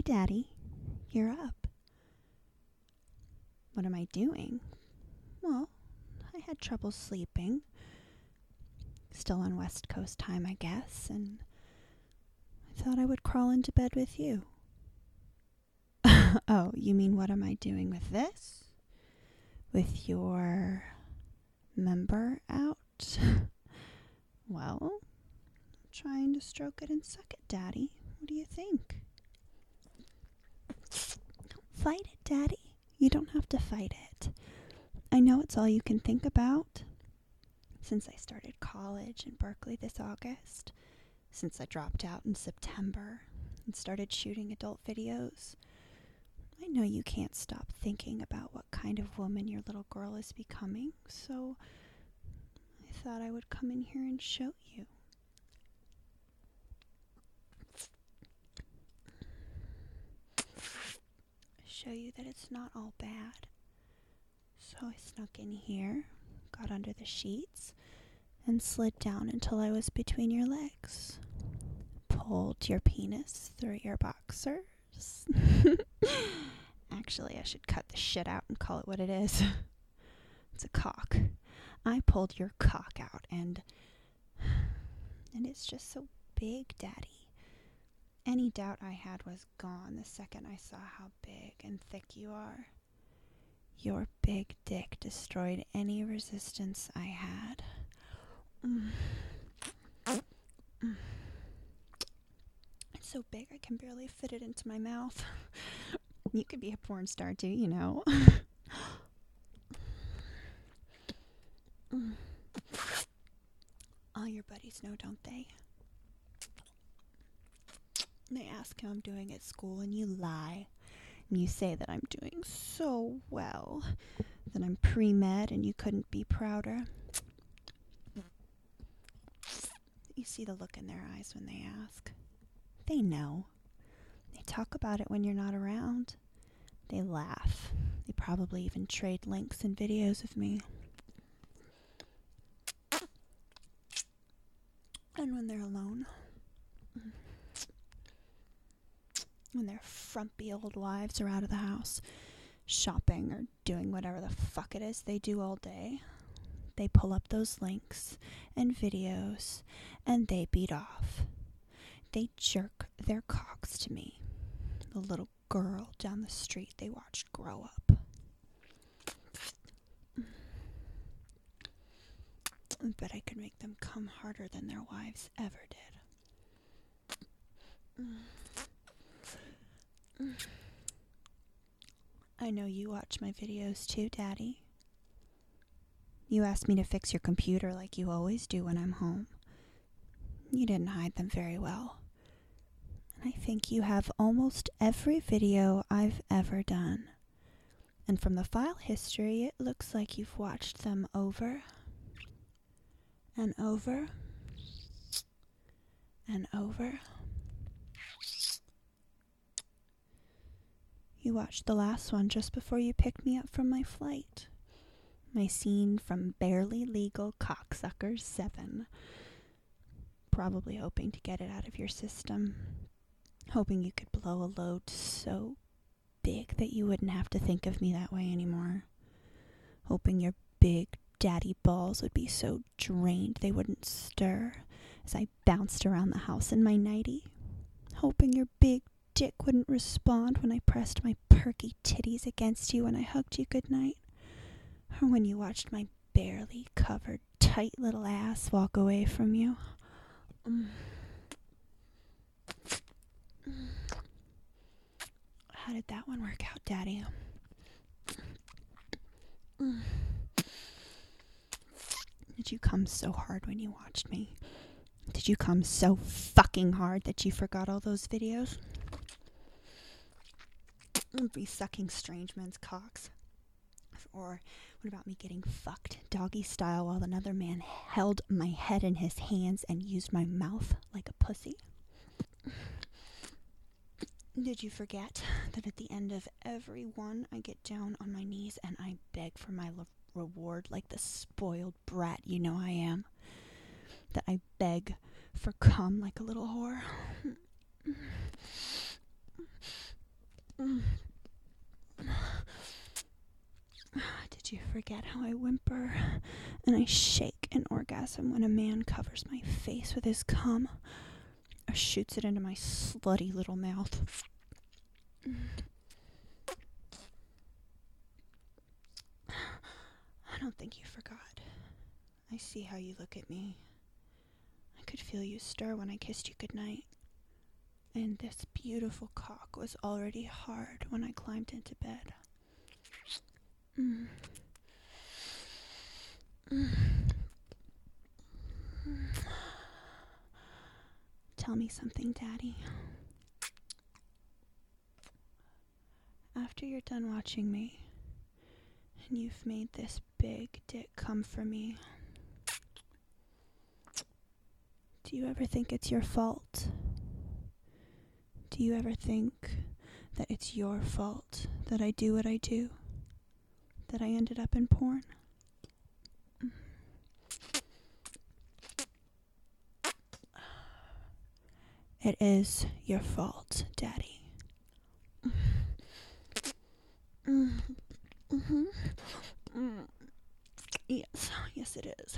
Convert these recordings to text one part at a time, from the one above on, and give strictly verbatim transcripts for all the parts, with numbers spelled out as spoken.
Daddy. You're up. What am I doing? Well, I had trouble sleeping. Still on West Coast time, I guess, and I thought I would crawl into bed with you. Oh, you mean what am I doing with this? With your member out? Well, trying to stroke it and suck it, Daddy. What do you think? Don't fight it, Daddy. You don't have to fight it. I know it's all you can think about. Since I started college in Berkeley this August, since I dropped out in September and started shooting adult videos, I know you can't stop thinking about what kind of woman your little girl is becoming, so I thought I would come in here and show you. Show you that it's not all bad. So I snuck in here, got under the sheets, and slid down until I was between your legs. Pulled your penis through your boxers. Actually, I should cut the shit out and call it what it is. It's a cock. I pulled your cock out, and and it's just so big, Daddy. Any doubt I had was gone the second I saw how big and thick you are. Your big dick destroyed any resistance I had. Mm. Mm. It's so big I can barely fit it into my mouth. You could be a porn star too, you know. Mm. All your buddies know, don't they? They ask how I'm doing at school, and you lie. And you say that I'm doing so well, that I'm pre-med and you couldn't be prouder. You see the look in their eyes when they ask. They know. They talk about it when you're not around. They laugh. They probably even trade links and videos of me. And when they're alone, when their frumpy old wives are out of the house, shopping or doing whatever the fuck it is they do all day, they pull up those links and videos and they beat off. They jerk their cocks to me, the little girl down the street they watched grow up. I bet I could make them come harder than their wives ever did. I know you watch my videos too, Daddy. You asked me to fix your computer like you always do when I'm home. You didn't hide them very well. And I think you have almost every video I've ever done. And from the file history, it looks like you've watched them over and over and over. You watched the last one just before you picked me up from my flight. My scene from Barely Legal Cocksuckers seven. Probably hoping to get it out of your system. Hoping you could blow a load so big that you wouldn't have to think of me that way anymore. Hoping your big daddy balls would be so drained they wouldn't stir as I bounced around the house in my nightie. Hoping your big dick wouldn't respond when I pressed my perky titties against you when I hugged you goodnight. Or when you watched my barely covered tight little ass walk away from you. Mm. How did that one work out, Daddy? Mm. Did you come so hard when you watched me? Did you come so fucking hard that you forgot all those videos? Be sucking strange men's cocks. Or what about me getting fucked doggy style while another man held my head in his hands and used my mouth like a pussy? Did you forget that at the end of every one I get down on my knees and I beg for my le- reward like the spoiled brat you know I am? That I beg for cum like a little whore? Did you forget how I whimper and I shake in orgasm when a man covers my face with his cum or shoots it into my slutty little mouth? I don't think you forgot. I see how you look at me. I could feel you stir when I kissed you goodnight. And this beautiful cock was already hard when I climbed into bed. Mm. Mm. Tell me something, Daddy. After you're done watching me, and you've made this big dick come for me, do you ever think it's your fault? Do you ever think that it's your fault that I do what I do? That I ended up in porn? It is your fault, Daddy. Mm-hmm. Mm. Yes, yes it is.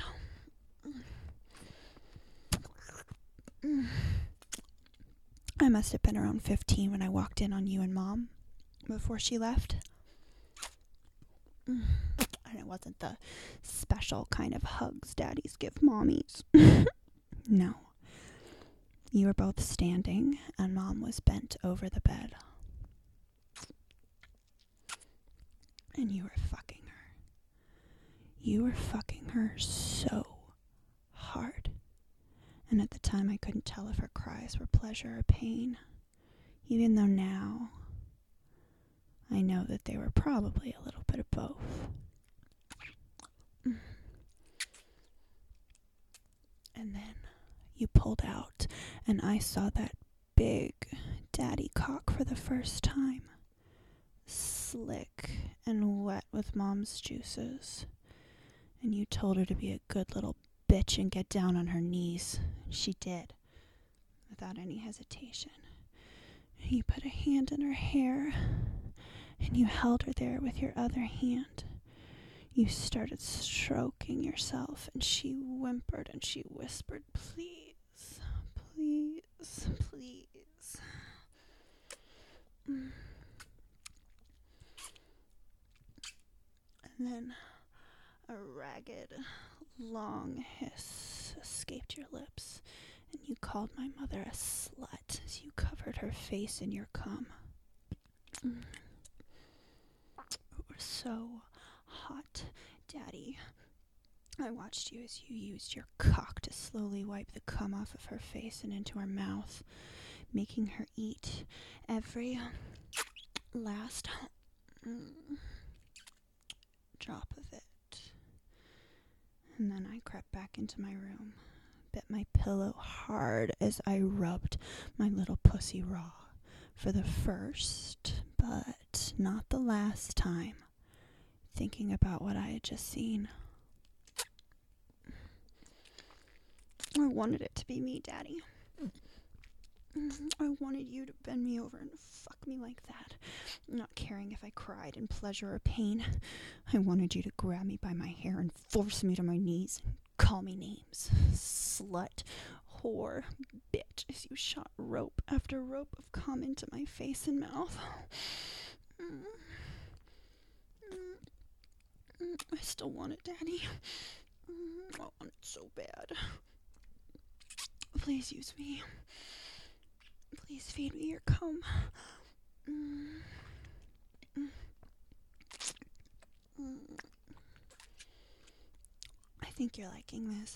Mm. I must have been around fifteen when I walked in on you and Mom before she left. Mm. And it wasn't the special kind of hugs daddies give mommies. No. You were both standing and Mom was bent over the bed. And you were fucking her. You were fucking her so hard. And at the time I couldn't tell if her cries were pleasure or pain. Even though now I know that they were probably a little bit of both. And then you pulled out and I saw that big daddy cock for the first time. Slick and wet with Mom's juices. And you told her to be a good little bitch and get down on her knees. She did, without any hesitation. You put a hand in her hair, and you held her there with your other hand. You started stroking yourself, and she whimpered and she whispered, please, please, please. Mm. And then a ragged, long hiss escaped your lips, and you called my mother a slut as you covered her face in your cum. Mm. It was so hot, Daddy. I watched you as you used your cock to slowly wipe the cum off of her face and into her mouth, making her eat every last mm, drop of it. And then I crept back into my room, bit my pillow hard as I rubbed my little pussy raw for the first, but not the last time, thinking about what I had just seen. I wanted it to be me, Daddy. I wanted you to bend me over and fuck me like that, not caring if I cried in pleasure or pain. I wanted you to grab me by my hair and force me to my knees and call me names. Slut, whore, bitch, as you shot rope after rope of cum into my face and mouth. I still want it, Daddy. I want it so bad. Please use me. Please feed me your cum. Mm. Mm. Mm. I think you're liking this.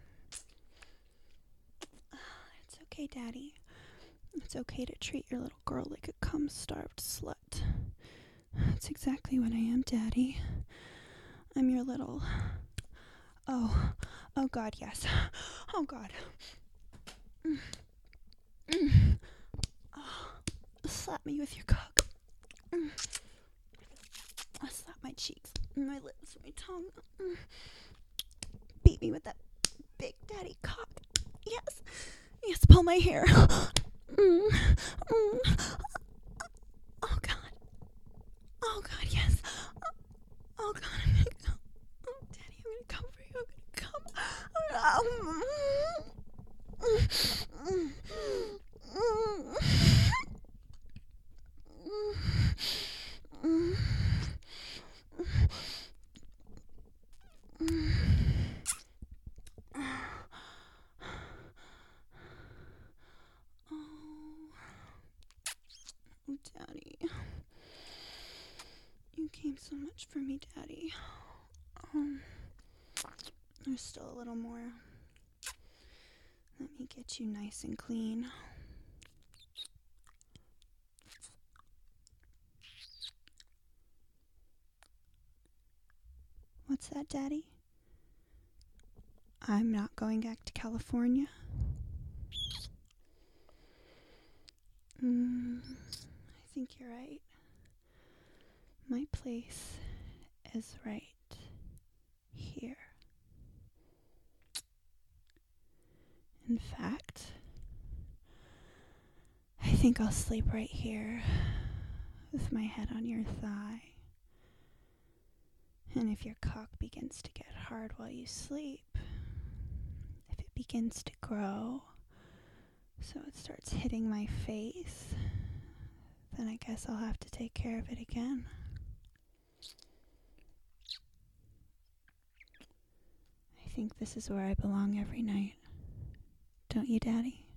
It's okay, Daddy. It's okay to treat your little girl like a cum-starved slut. That's exactly what I am, Daddy. I'm your little... Oh. Oh, God, yes. Oh, God. Mm. Mm. Oh, slap me with your cock. Mm. Oh, slap my cheeks, my lips, my tongue. Mm. Beat me with that big daddy cock. Yes. Yes, pull my hair. Mm. Mm. Oh, God. Oh God, yes. Oh God, I'm gonna come. Oh, Daddy, I'm gonna come for you. I'm gonna. Oh, Daddy. You came so much for me, Daddy. Um, there's still a little more. Let me get you nice and clean. What's that, Daddy? I'm not going back to California. Mm, I think you're right. My place is right here. In fact, I think I'll sleep right here with my head on your thigh. And if your cock begins to get hard while you sleep, if it begins to grow, so it starts hitting my face, then I guess I'll have to take care of it again. I think this is where I belong every night. Don't you, Daddy?